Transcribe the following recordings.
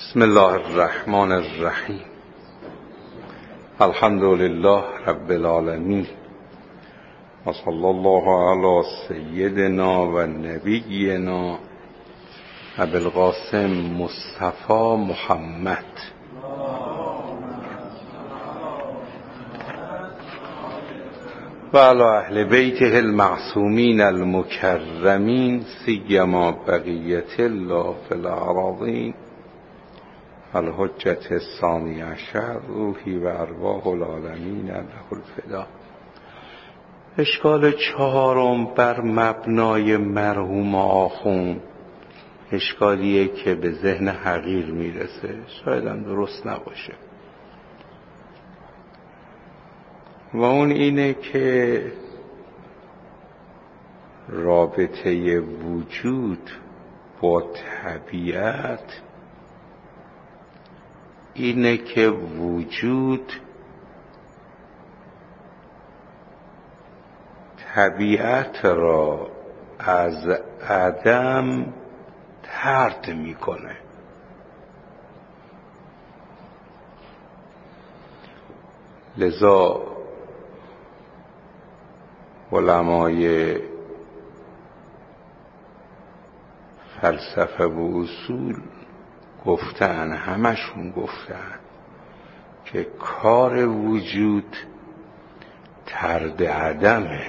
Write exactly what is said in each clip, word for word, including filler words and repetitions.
بسم الله الرحمن الرحیم. الحمد لله رب العالمین و صلی الله علی سیدنا و نبینا ابی القاسم مصطفی محمد و علی اهل بیته المعصومین المکرمین سیما بقیت الله فی الاراضین الحجة الثانی عشر روحی و ارواح العالمین له الفدا. اشکال چهارم بر مبنای مرحوم آخوند اشکالیه که به ذهن حقیر میرسه، شاید هم درست نباشه، و اون اینه که رابطه وجود با طبیعت اینه که وجود طبیعت را از عدم طرد میکنه. لذا علمای فلسفه و اصول گفتن، همشون گفتن که کار وجود طرد عدمه.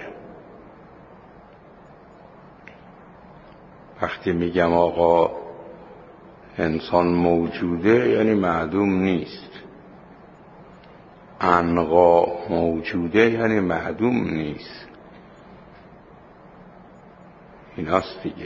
وقتی میگم آقا انسان موجوده یعنی معدوم نیست، عنقا موجوده یعنی معدوم نیست، ایناست دیگه.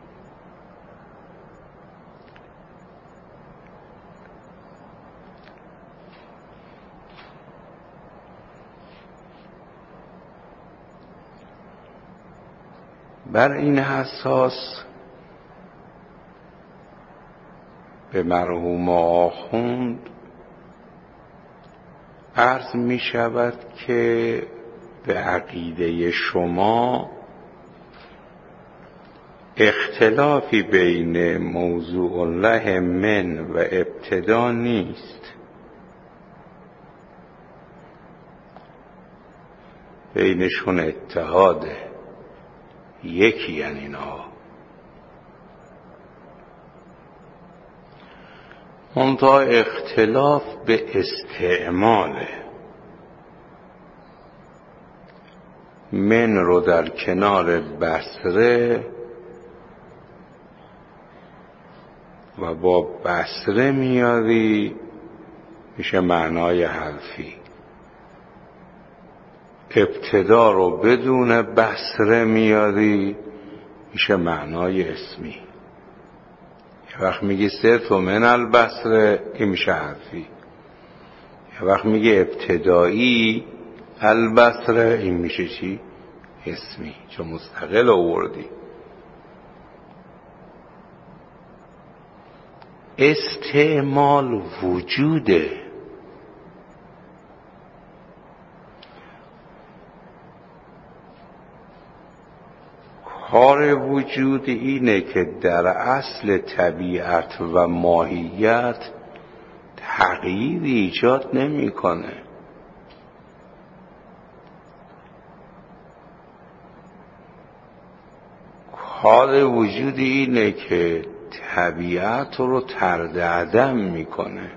بر این اساس به مرحوم آخوند عرض می شود که به عقیده شما اختلافی بین موضوع الله من و ابتدا نیست، بینشون اتحاده، یکی یعنی اینا. منتها اختلاف به استعماله. من رو در کنار بصره و با بصره میاری میشه معنای حرفی، ابتدا رو بدون بصره میاری میشه معنای اسمی. یه وقت میگی صرف و من البصره، این میشه حرفی. یه وقت میگی ابتدایی البصره، این میشه چی؟ اسمی، چون مستقل آوردی. استعمال وجوده. کار وجود اینه که در اصل طبیعت و ماهیت تغییر ایجاد نمیکنه. کار وجود اینه که طبیعت رو طرد عدم میکنه،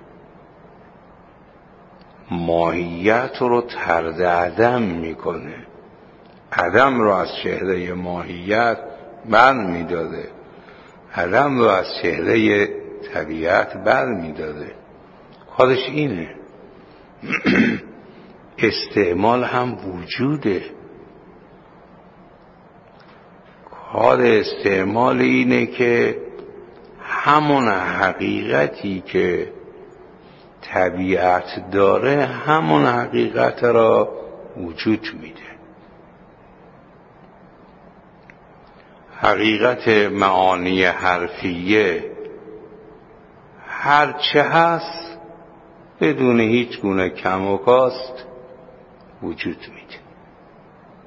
ماهیت رو طرد عدم میکنه. عدم رو از چهره ماهیت بر میداده، عدم رو از چهره طبیعت بر میداده. کارش اینه. استعمال هم وجوده. کار استعمال اینه که همون حقیقتی که طبیعت داره همون حقیقت را وجود میده. حقیقت معانی حرفیه هرچه هست بدون هیچ گونه کم و کاست وجود میده.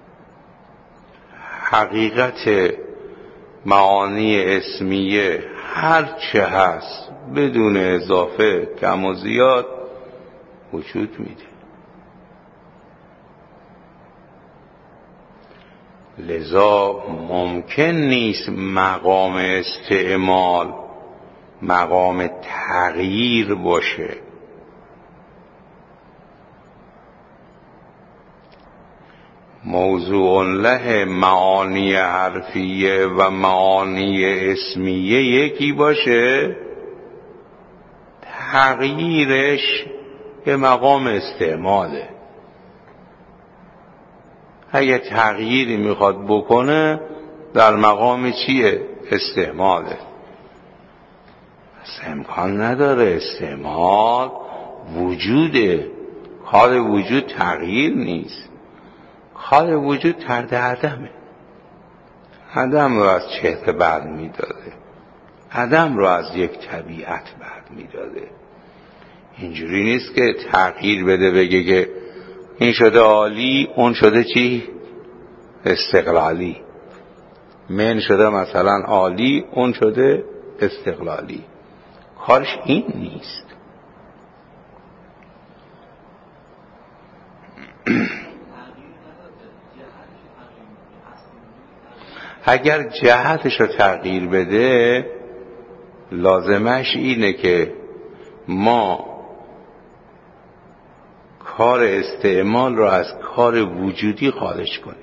حقیقت معانی اسمیه هر چه هست بدون اضافه کم و زیاد وجود میده. لذا ممکن نیست مقام استعمال مقام تغییر باشه. موضوع له معانی حرفیه و معانی اسمیه یکی باشه، تغییرش به مقام استعماله. اگه تغییری میخواد بکنه در مقام چیه؟ استعماله. پس امکان نداره استعمال وجوده. حال وجود تغییر نیست، حال وجود ترد عدمه. عدم رو از چهره بر میداره، عدم رو از یک طبیعت بر میداره. اینجوری نیست که تغییر بده بگه که این شده عالی اون شده چی؟ استقلالی. من شده مثلا عالی اون شده استقلالی. کارش این نیست. اگر جهتش رو تغییر بده لازمش اینه که ما کار استعمال رو از کار وجودی خارج کنیم.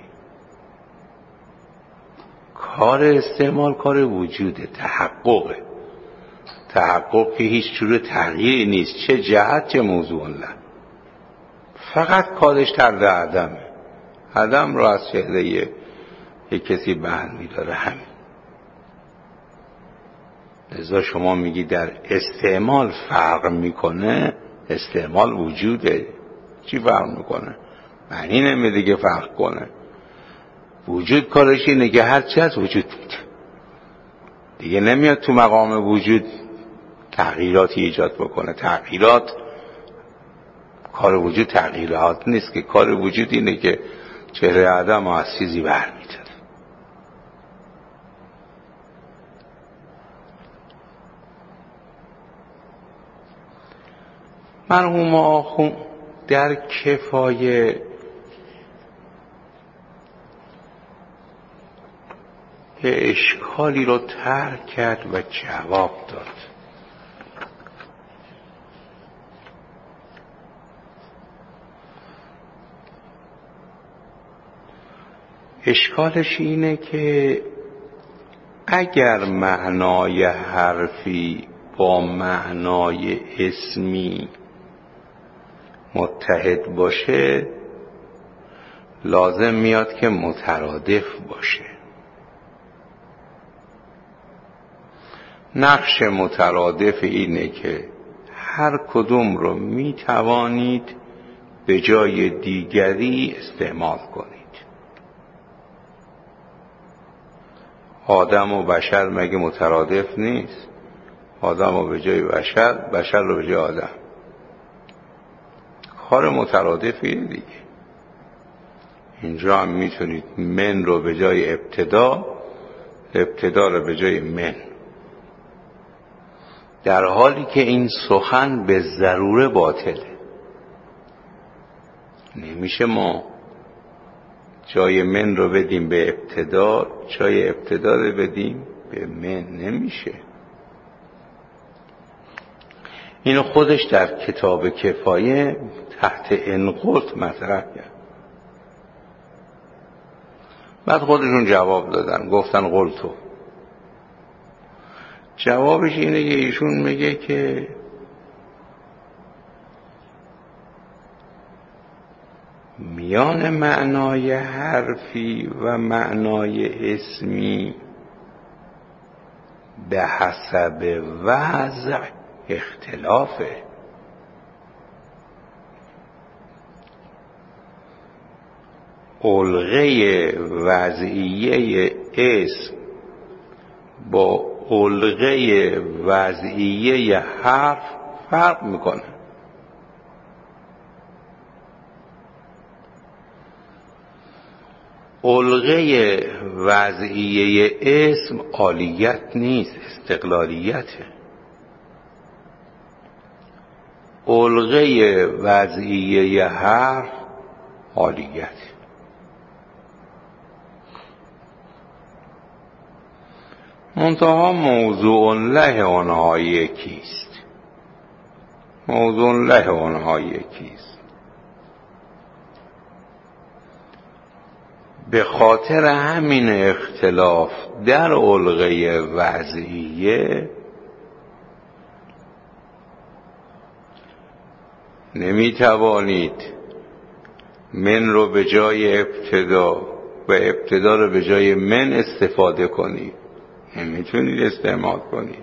کار استعمال کار وجوده، تحققه. تحقق که هیچ جور تغییری نیست، چه جهت چه موضوع له. فقط کارش ترد عدمه. عدم رو از چهره یک کسی بر میداره. همین. لذا شما میگی در استعمال فرق میکنه. استعمال وجوده. چی فرق میکنه؟ معنی نمیده که فرق کنه. وجود کارش اینه که هر چی از وجود میده. دیگه نمیاد تو مقام وجود تغییراتی ایجاد بکنه. تغییرات کار وجود تغییرات نیست، که کار وجود اینه که چهره عدم از چیزی بر میداره. مرحوم آخوند در کفایه یه اشکالی رو طرح کرد و جواب داد. اشکالش اینه که اگر معنای حرفی با معنای اسمی متحد باشه لازم میاد که مترادف باشه. نقش مترادف اینه که هر کدوم رو میتوانید به جای دیگری استعمال کنید. آدم و بشر مگه مترادف نیست؟ آدم رو به جای بشر، بشر رو به جای آدم. کار مترادفیه دیگه. اینجا هم میتونید من رو به جای ابتدا، ابتدا رو به جای من. در حالی که این سخن به ضروره باطله. نمیشه ما جای من رو بدیم به ابتدا، جای ابتدا رو بدیم به من. نمیشه. اینو خودش در کتاب کفایه تحت انقلت مطرح کرد. بعد خودشون جواب دادن، گفتن قلتو. جوابش اینه که ایشون میگه که میان معنای حرفی و معنای اسمی به حسب وضع اختلافه. علقه وضعیه اسم با علقه وضعیه حرف فرق میکنه. علقه وضعیه اسم عالیت نیست، استقلالیته. علقه وضعیه حرف عالیت. منتها موضوع له آنها یکیست. موضوع له آنها یکیست. به خاطر همین اختلاف در علقه وضعیه نمی توانید من رو به جای ابتدا و ابتدا رو به جای من استفاده کنید، نمیتونید استعمال کنید،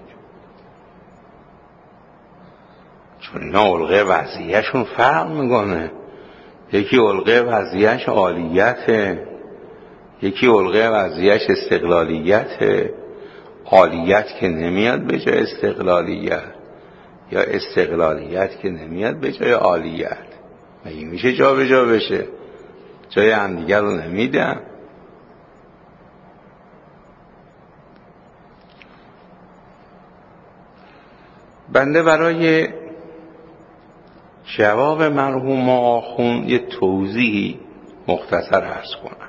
چون اینا علقه وضعیه‌شون فرق میکنه. یکی علقه وضعیه‌ش عالیته، یکی علقه وضعیه‌ش استقلالیته. عالیت که نمیاد به جای استقلالیت، یا استقلالیت که نمیاد به جای عالیت. مگه میشه جا به جا بشه؟ جای همدیگر رو نمیدم. بنده برای جواب مرحوم آخوند یه توضیحی مختصر عرض کنم.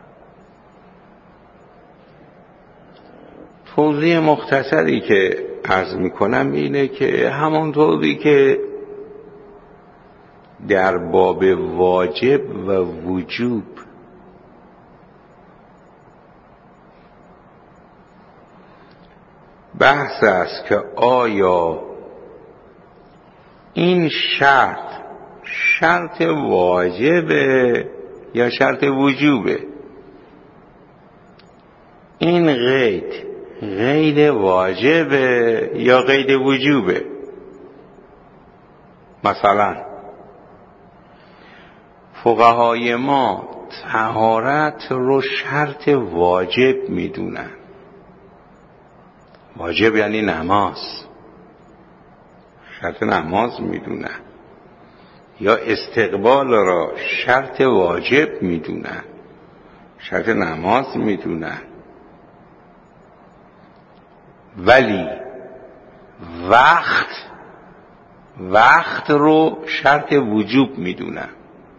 توضیح مختصری که عرض میکنم اینه که همانطوری که در باب واجب و وجوب بحث است که آیا این شرط شرط واجبه یا شرط وجوبه، این قید قید واجبه یا قید وجوبه. مثلا فقهای ما طهارت رو شرط واجب میدونن. واجب یعنی نماز، شرط نماز میدونن. یا استقبال را شرط واجب میدونن، شرط نماز میدونن. ولی وقت وقت رو شرط وجوب میدونن،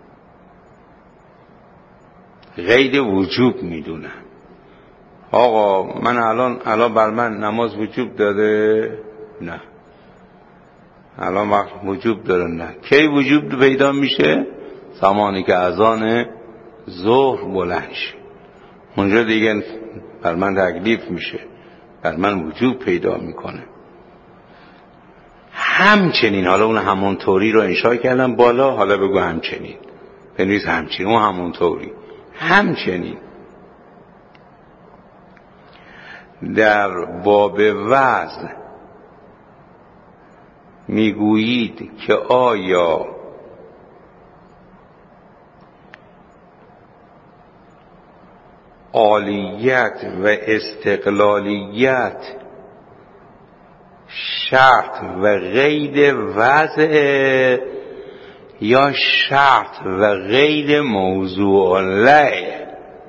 قید وجوب میدونن. آقا من الان الان بر من نماز وجوب داره؟ نه. الان وقت وجوب داره؟ نه. کی وجوب پیدا میشه؟ زمانی که اذان ظهر بلند شه، اونجا دیگه بر من تکلیف میشه، بر من وجوب پیدا میکنه. همچنین، حالا اون همونطوری رو انشاء کردم بالا، حالا بگو همچنین، بنویس همچنین، اون همونطوری. همچنین در باب وزن میگویید که آیا عالیت و استقلالیت شرط و قید وضع یا شرط و قید موضوع له؟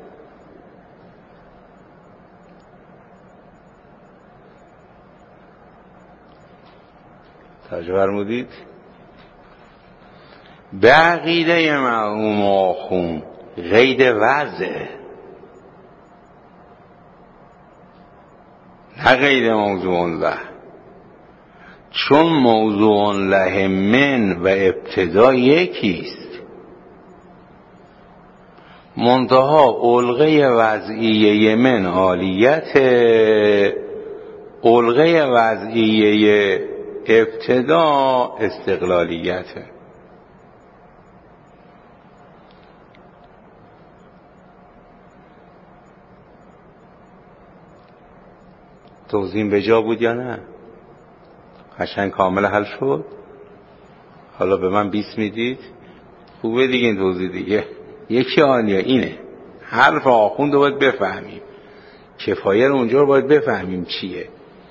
توجه فرمودید؟ به عقیده مرحوم آخوند قید وضع، نه قید موضوع له. چون موضوع له من و ابتدا یکیست، منتها علقه وضعیه من عالیت، علقه وضعیه ابتدا استقلالیت. توضیح به جا بود یا نه؟ قشنگ کامل حل شد؟ حالا به من بیست میدید؟ خوبه دیگه این توضیح دیگه. یکی عالیه اینه، حرف آخوند رو باید بفهمیم، کفایه رو اونجا رو باید بفهمیم چیه.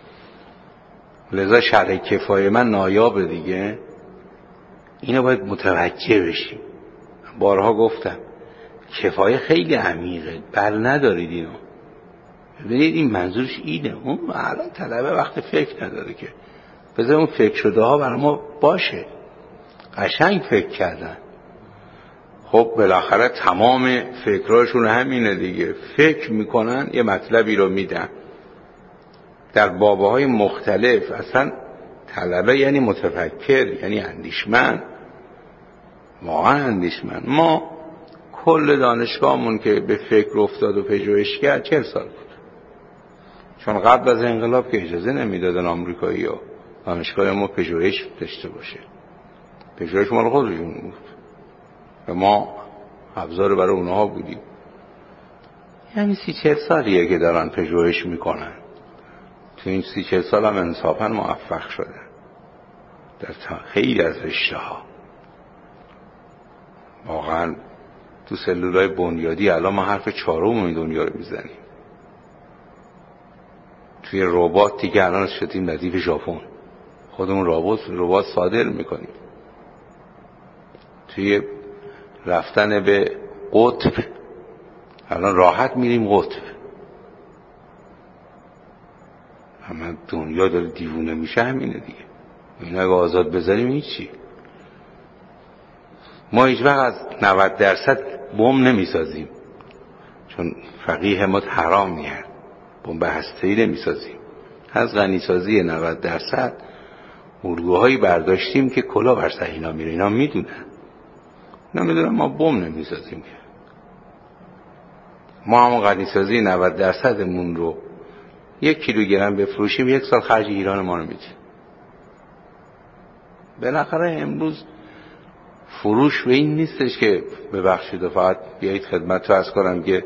لذا شرح کفایه من نایابه دیگه، اینو باید متوجه بشیم. بارها گفتم کفایه خیلی عمیقه، بر ندارید اینو. ببینید این منظورش اینه. اون الان طلبه وقت فکر نداره که بذار اون فکر شده ها برای ما باشه. قشنگ فکر کردن. خب بالاخره تمام فکراشون همینه دیگه، فکر میکنن یه مطلبی رو میدن. در بابهای مختلف اصلا طلبه یعنی متفکر، یعنی اندیشمند، واقعا اندیشمند. ما کل دانشگاهمون که به فکر افتاد و پژوهش کرد چهل سال بود، چون قبل از انقلاب که اجازه نمیدادن آمریکایی ها دانشگاه ما پژوهش داشته باشه. پژوهش مال خودشون بود و ما ابزار برای اونها بودیم. یعنی سی چهل سالیه که دارن پژوهش میکنن. تو این سی چهل سال هم انصافا موفق شدن در خیلی از رشته ها. واقعا تو سلولای بنیادی الان ما حرف چهارم این دنیا رو میزنیم. توی ربات دیگه الان شدیم ردیف ژاپن، خودمون ربات ربات صادر میکنیم. توی رفتن به قطب الان راحت میریم قطب. همه دنیا داره دیوونه میشه، همینه دیگه. این اگه آزاد بذاریم هیچی. ما هیچ وقت از نود درصد بمب نمیسازیم، چون فقیه ما حرام میاد. بمب هسته‌ای نمیسازیم. از غنیسازی نود درصد الگوهایی برداشتیم که کلا بر سر اینا میره. اینا میدونن، اینا میدونن ما بمب نمیسازیم. ما هم غنیسازی نود درصدمون رو یک کیلوگرم بفروشیم، یک سال خرج ایران ما رو میده. بالاخره امروز فروش به این نیستش که ببخشید و فقط بیایید خدمت رو از کنم که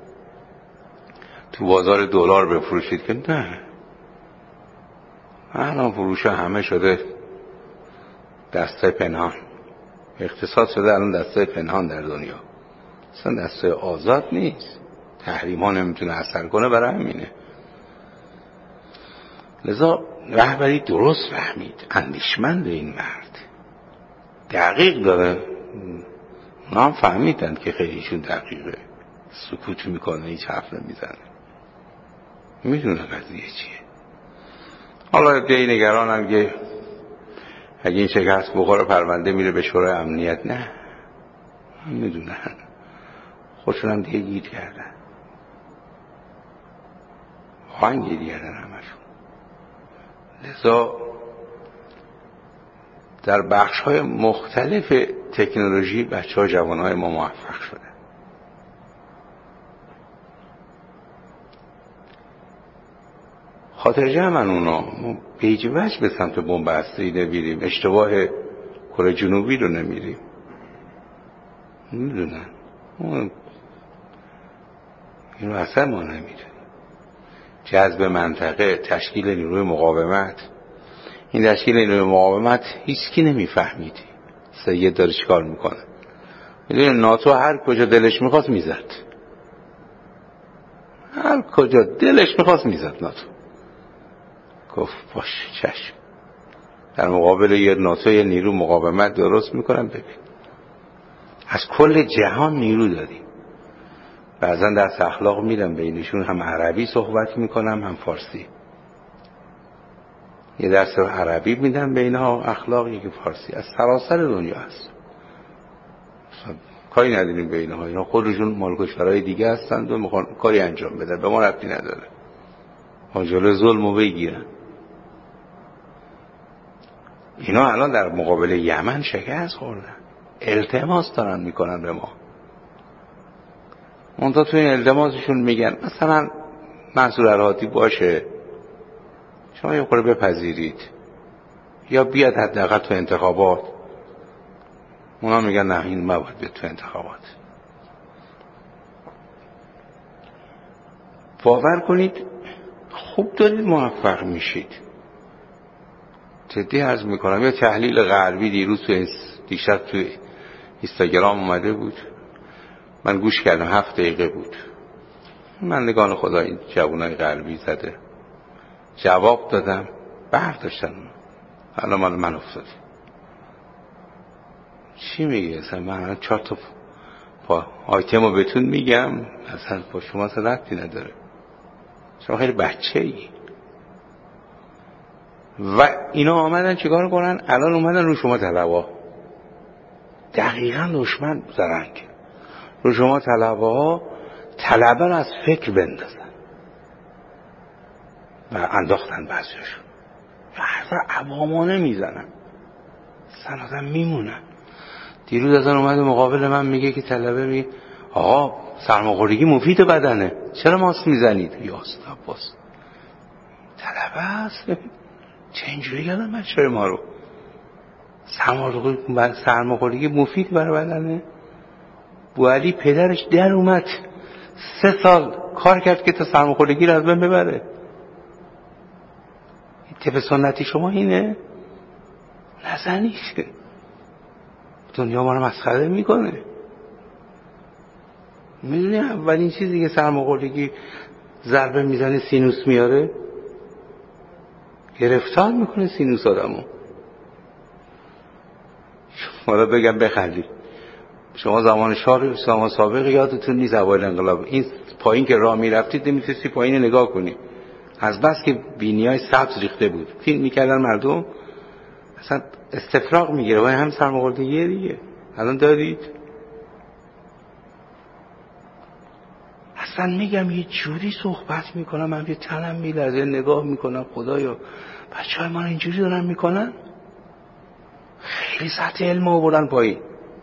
تو بازار دلار بفروشید، که نه. الان فروش همه شده دسته پنهان. اقتصاد شده الان دسته پنهان در دنیا، اصلا دسته آزاد نیست. تحریم ها نمیتونه اثر کنه، برای همینه. لذا رهبری درست فهمید، اندیشمند این مرد، دقیق داره. اونا هم فهمیدن که خیلیشون دقیقه، سکوت میکنه، هیچ حرف نمیزنه، میدونه قضیه چیه. حالا دی نگرانم که اگه این شکست بخوره پرونده میره به شورای امنیت. نه، میدونن خودشون هم دیگه گیر کردن، واقعا گیر کردن همشون. لذا در بخش های مختلف تکنولوژی بچه ها جوان های ما موفق شده. خاطر جمعن اونا به هیچ وجه به سمت بمب هسته‌ای نمیریم، اشتباه کره جنوبی رو نمیریم. میدونن اینو اصلا ما نمیدونیم. جذب منطقه، تشکیل نیروی مقاومت، این تشکیل نیروی مقاومت هیچکی نمیفهمید سید داره چیکار میکنه. میدونی ناتو هر کجا دلش میخواست میزد، هر کجا دلش میخواست میزد. ناتو گفت باشه چشم، در مقابل یه ناتو یه نیرو مقاومت درست میکنم. ببین از کل جهان نیرو داریم. بعضا درس اخلاق میدم بینشون، هم عربی صحبت میکنم هم فارسی. یه درس عربی میدم به اینها اخلاق، یکی فارسی. از سراسر دنیا هست، کاری نداریم به اینها. اینا خودشون مال کشورهای دیگه هستند و میخوان کاری انجام بدن، به ما ربطی نداره. ما جلوی ظلمو بگیرن. اینا الان در مقابل یمن شکست خوردن، التماس دارن میکنن به ما. منتها تو این التماسشون میگن مثلا منصور الهاتی باشه، شما یه خورده بپذیرید یا بیاد حداقل تو انتخابات. اونا میگن نه این مباید بیاد تو انتخابات. باور کنید خوب دارید موفق میشید. جدی عرض میکنم. یه تحلیل غربی دیروز تو دیشب تو اینستاگرام اومده بود، من گوش کردم، هفت دقیقه بود. من نگاه خدا این جوانای غربی زده، جواب دادم، برداشتن. الان مال من افتاد. چی میگه اصلا؟ من چهار تا خب آیتم رو بهتون میگم، اصلا با شما اصلا ربطی نداره، شما خیلی بچه ای. و اینا آمدن چیکار کنن؟ الان اومدن رو شما طلبا، دقیقا دشمن زرنگ رو شما طلبا، طلبه رو از فکر بندازن و انداختن بعضیشون و حرف عوامانه میزنن، سن آدم میمونن. دیروز ازن اومده مقابل من میگه که طلبه میگه آقا سرماخوردگی مفید بدنه، چرا ماسک میزنید؟ یا استاپاس طلبه هست چه اینجوری کردن بچه ما رو؟ سرماخوردگی مفید برای بدنه. بوعلی پدرش در اومد سه سال کار کرد که تا سرماخوردگی رو از بین ببره. طب سنتی شما اینه؟ نزنید، دنیا ما رو مسخره میکنه. میدونی اولین چیزی که سرماخوردگی ضربه میزنه سینوس میاره، گرفتار میکنه سینوس آدمو. حالا بگم بخندی، شما زمان شاه زمان سابق یادتون نیست اوایل انقلاب این پایین که راه میرفتید نمیتونستی پایین نگاه کنی، از بس که بینیای سبز ریخته بود فیلم میکردن مردم، اصلا استفراغ میگیره. و هم سرماخوردگیه دیگه. الان دارید اصلا میگم یه جوری صحبت میکنم، من یه تنم میلرزه نگاه میکنم خدایا بچه های ما اینجوری دارن میکنن. خیلی سطح علم آوردن پایین.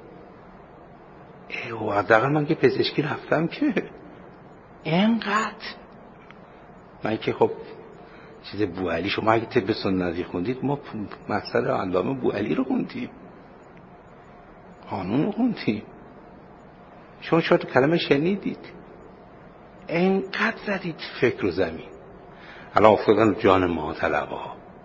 ایو حداقل من که پزشکی رفتم که اینقدر، من که خب چیز بوعلی، شما اگه طب سنتی خوندید ما مسئله علامه بوعلی رو خوندیم، قانون رو خوندیم. شما چهار تا کلمه شنیدید، اینقدر زدید فکر و زمین. الان افتادن جان ما طلبا.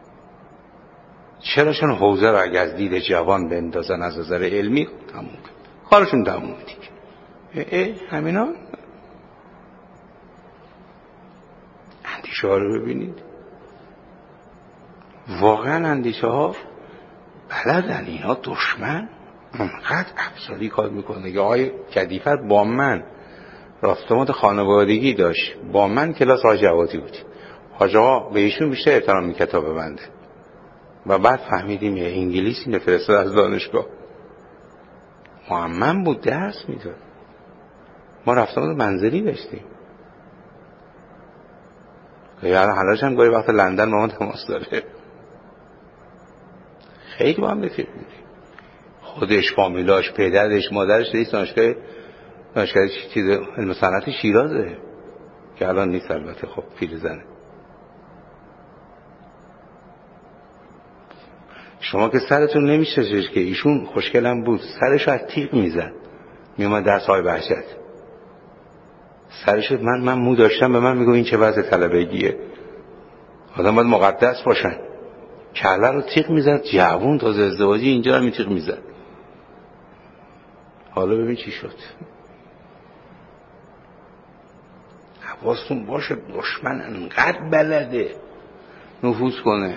چراشون حوزه رو اگه از دید جوان بندازن از نظر علمی تموم کارشون تموم دیگه. اه اه همینا. اندیشه ها رو ببینید، واقعا اندیشه ها بلدن اینا دشمن اونقدر افسادی کار میکنه که آقای کدیفر با من راستمات خانوادگی داشت، با من کلاس حاج عوادی بود، حاج آقا به ایشون بیشتر احترام می کتاب بنده و بعد فهمیدیم یه انگلیسی نفرستاد از دانشگاه، معمم بود درس میداد، ما رفتمات منزلی داشتیم یعنی حالاش هم گاهی وقت لندن با ما تماس داره. خیلی با هم رفیق بودیم، خودش، فامیلاش، پدرش، مادرش رئیس دانشگاه دانشگاه چیز علم صنعت شیرازه که الان نیست البته، خب پیرزنه. شما که سرتون نمیشه که ایشون خوشگلم بود، سرش از تیغ میزد میومد درس های وحشت، سرش من من مو داشتم به من میگو این چه وضع طلبگیه، آدم باید مقدس باشن. کله رو تیغ میزد، جوون تازه ازدواجی اینجا رو تیغ میزد. حالا ببین چی شد. حواستون باشه دشمن انقدر بلده نفوذ کنه،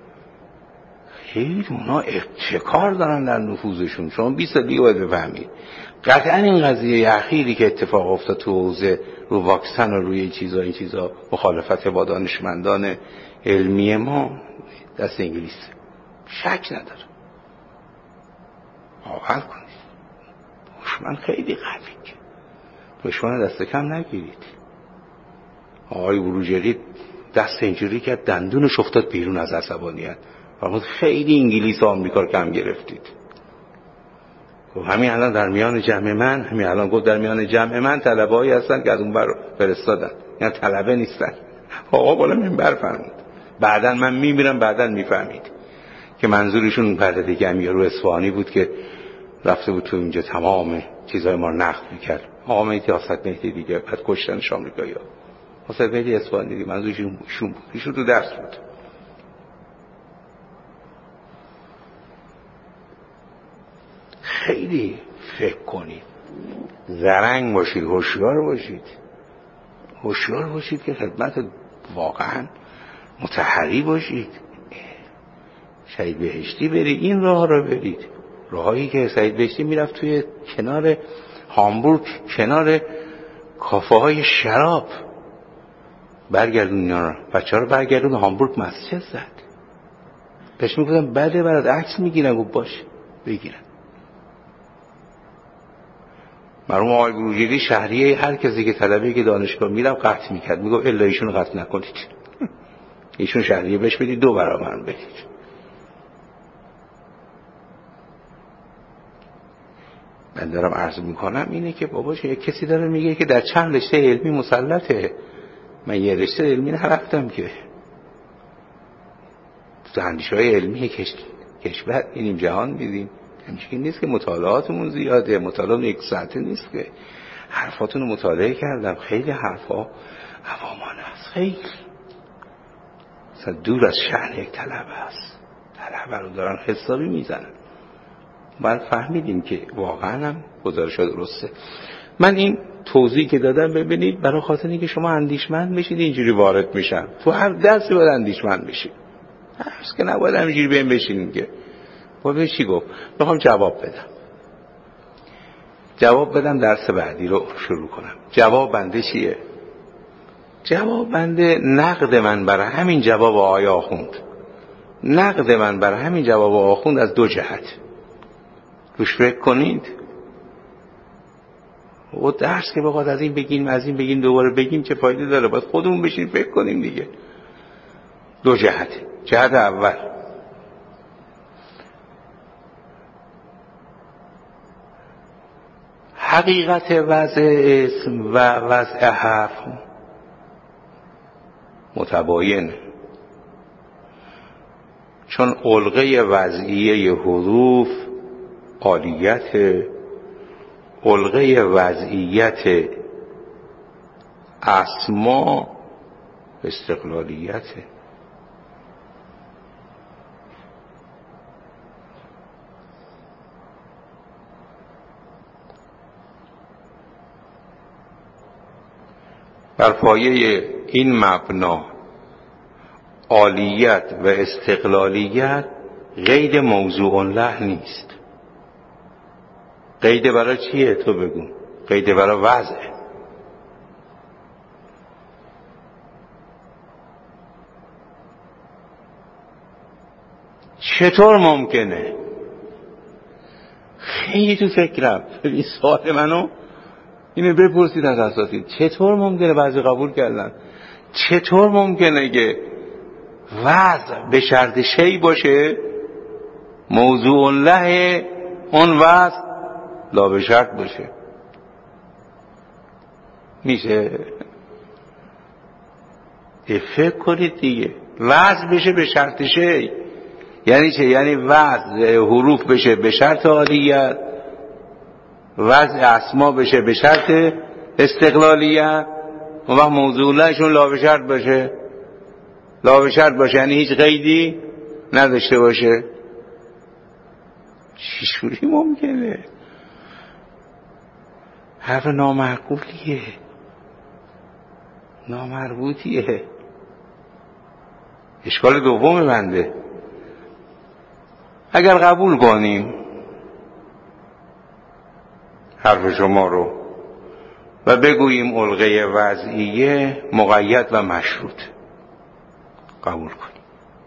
خیلی اونا ابتکار دارن در نفوذشون. شما بیست سال دیگه باید بفهمید قطعا این قضیه اخیری که اتفاق افتاد تو حوزه رو واکسن و روی این چیزا این چیزا مخالفت با دانشمندان علمی ما دست انگلیس، شک نداره. باور کنید دشمن خیلی قویه، دشمن دست کم نگیرید. آقای بروجردی دست اینجوری که دندونش افتاد بیرون از عصبانیت، فرمود خیلی انگلیس و آمریکا رو کم گرفتید. همین الان در میان جمع من، همین الان گفت در میان جمع من طلبه‌ای هستن که از اون بر فرستادن، یعنی طلبه نیستن. آقا بالا منبر فرمود، بعداً من میمیرم بعداً میفهمید که منظورشون پرده گمی رو اصفهانی بود که رفته بود تو اینجا تمام چیزای ما رو نقد میکرد. آقا مهدی حسن مهدی دیگه بعد کشتنش آمریکایی‌ها. حسن مهدی اصفهانی دیگه منظورشون ایشون بود، ایشون تو درس بود. خیلی فکر کنید، زرنگ باشید، هوشیار باشید، هوشیار باشید که خدمت واقعا متحری باشید. سعید بهشتی برید، این راه رو برید، راهی که سعید بهشتی میرفت توی کنار هامبورگ کنار کافه های شراب. برگردون اینا رو، بچه ها رو برگردون هامبورگ مسجد زد. بهش میگفتم بده برات عکس میگیرن. گفت باشه بگیرن. مرحوم آقای بروجردی شهریه هر کسی که طلبه که دانشگاه میرم قطع میکرد، میگفت الا ایشون قطع نکنید، ایشون شهریه بهش بدید دو برابر بدید. من دارم عرض میکنم اینه که باباش یک کسی داره میگه که در چند رشته علمی مسلطه. من یه رشته علمی نرفتم که. اندیشه های علمی کشور اینیم جهان میدیم، همچنین نیست که مطالعاتمون زیاده، مطالعات یک ساعته نیست که. حرفاتون رو مطالعه کردم، خیلی حرفا عوامانه است، خیلی مثلا دور از شأن یک طلبه است. طلبه رو دارن حسابی میزنن. باید فهمیدیم که واقعا هم گزارش درسته. من این توضیح که دادم ببینید برای خاطر اینکه شما اندیشمند بشید اینجوری وارد میشن. تو هر درسی باید اندیشمند بشید. هرچ که نباید همینجوری بهم بشینیم که باید چی گفت. میخوام جواب بدم. جواب بدم درس بعدی رو شروع کنم. جواب بنده چیه؟ جواب بنده نقد من برای همین جواب آقای آخوند. نقد من برای همین جواب آخوند از دو جهت. روش فکر کنید. و درس که بخواد از این بگیم از این بگیم دوباره بگیم چه فایده داره؟ باید خودمون بشین فکر کنیم دیگه. دو جهت. جهت اول حقیقت وضع اسم و وضع حرف متباینه، چون علقه وضعیه حروف عالیت، علقه وضعیت اسما استقلالیت. بر پایه این مبنا عالیت و استقلالیت قید موضوع له نیست. قید برای چیه تو بگو؟ قید برای وضع. چطور ممکنه؟ خیلی تو فکرم این سوال منو اینو بپرسید از اساتید. چطور ممکنه بعضی قبول کردن؟ چطور ممکنه که وضع به شرط شی باشه موضوع له اون وضع لا به شرط باشه؟ میشه؟ فکر کنید دیگه. وضع بشه به شرط شی یعنی چه؟ یعنی وضع حروف بشه به شرط عالیت، وضع اسما بشه به شرط استقلالیت، اون وقت موضوع لهشون لا به شرط باشه. لا به شرط باشه یعنی هیچ قیدی نداشته باشه. چجوری ممکنه؟ حرف نامعقولیه، نامربوطیه. اشکال دوم بنده اگر قبول کنیم حرف شما رو و بگوییم علقه وضعیه مقید و مشروط، قبول کنیم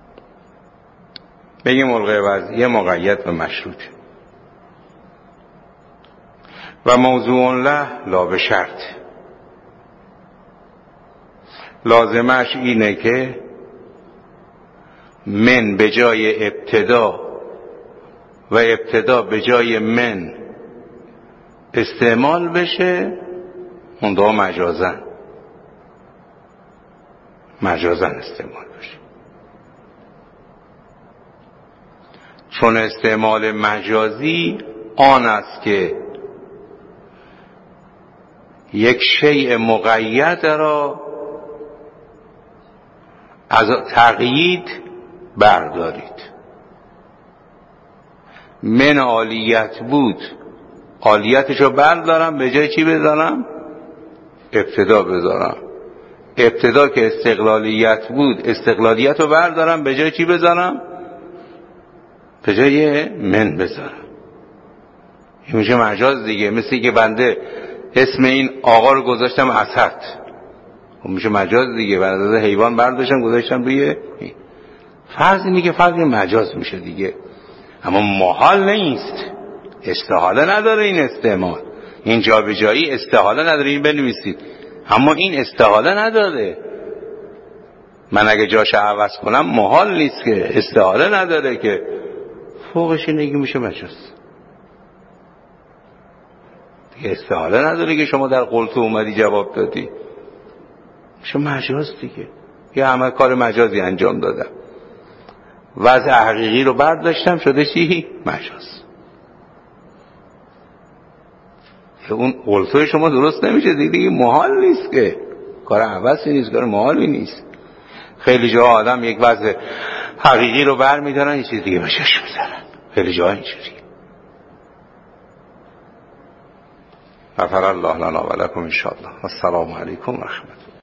بگیم علقه وضعیه مقید و مشروط و موضوع له لا به شرط، لازمش اینه که من به جای ابتدا و ابتدا به جای من استعمال بشه، منتها مجازن مجازن استعمال بشه. چون استعمال مجازی آن است که یک شیء مقید را از تقیید بردارید. من عالیت بود، عالیتشو بردارم به جای چی بذارم؟ ابتدا بذارم. ابتدا که استقلالیت بود، استقلالیت رو بردارم به جای چی بذارم؟ به جای من بذارم. این میشه مجاز دیگه. مثل که بنده اسم این آقا رو گذاشتم اسد، اون میشه مجاز دیگه. بنده حیوان برداشتم گذاشتم روی این. فرض اینه که فرض مجاز میشه دیگه، اما محال نیست، استحاله نداره این استعمال، این جابجایی استحاله نداره. این بنویسید، اما این استحاله نداره. من اگه جاش عوض کنم محال نیست که، استحاله نداره که. فوقش اینه که میشه مجاز دیگه. استحاله نداره که شما در قلتو اومدی جواب دادی، میشه مجاز دیگه. یه همه کار مجازی انجام دادم، وضع حقیقی رو برداشتم شده چی؟ مجاز. اون قلتوی شما درست نمیشه دیگه، محال نیست که، کار عوضی نیست، کار محالی نیست. خیلی جا آدم یک وضع حقیقی رو بر میدارن یه چیز دیگه بشش میزنن، خیلی جا اینجوری. غفر الله لنا و لکم ان شاء الله. السلام علیکم و رحمت الله.